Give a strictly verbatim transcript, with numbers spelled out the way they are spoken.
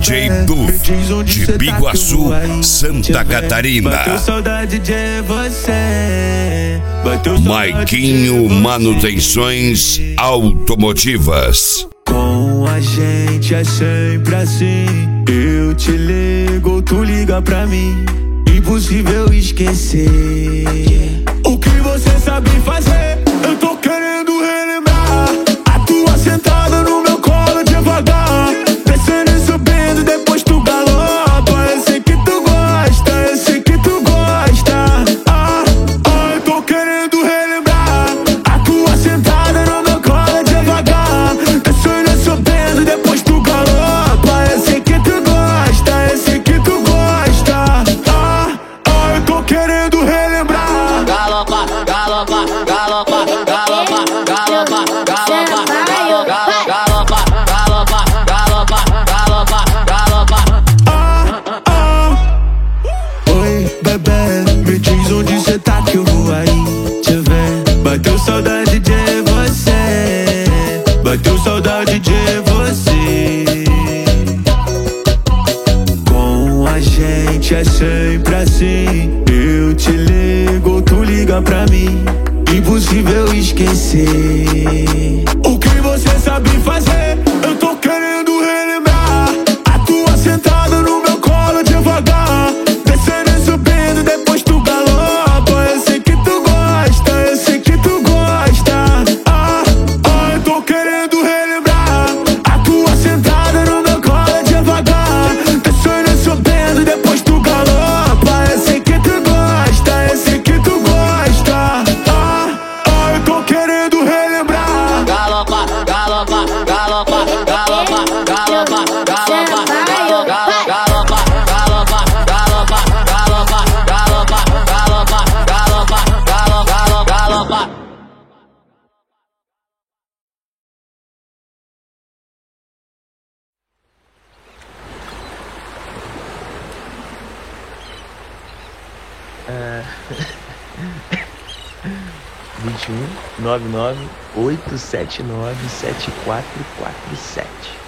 J Duff, de Biguaçu, Santa Catarina. Bateu saudade de você. Maiquinho Manutenções Automotivas. Com a gente é sempre assim. Eu te ligo, tu liga pra mim. Impossível esquecer o que você sabe fazer. Eu tô querendo relembrar a tua sentada no meu colo devagar, descendo e subindo, depois tu galopa. Eu sei que tu gosta, eu sei que tu gosta. Ah, ah, eu tô querendo relembrar a tua sentada no meu colo devagar, descendo e subindo, depois tu galopa. Eu sei que tu gosta, eu sei que tu gosta. Ah, ah, eu tô querendo relembrar. Galopa, galopa, galopa, galopa, galopa, galopa, galopa, galopa, galopa, galopa, galopa. Ah, ah. Oi, bebê, me diz onde cê tá que eu vou aí te ver. Bateu saudade de você, bateu saudade de você. Com a gente é sempre assim. Eu te ligo, tu liga pra mim. Impossível esquecer o que você sabe fazer. Eu tô querendo relembrar a tua sentada no meu colo devagar, descendo e subindo, depois tu galopa. Eu sei que tu gosta, eu sei que tu gosta. Ah, ah, eu tô querendo relembrar a tua sentada no meu colo devagar, descendo e subindo, depois tu galopa. Eu sei que tu gosta, eu sei que tu gosta. Ah, ah, eu tô querendo relembrar. Galopa, galopa, galopa, galopa, galopa, galopa, galopa, galopa, galopa, galopa, galopa, galopa, galopa, galopa, galopa, galopa. vinte e um, noventa e nove, oito sete nove, sete quatro quatro sete.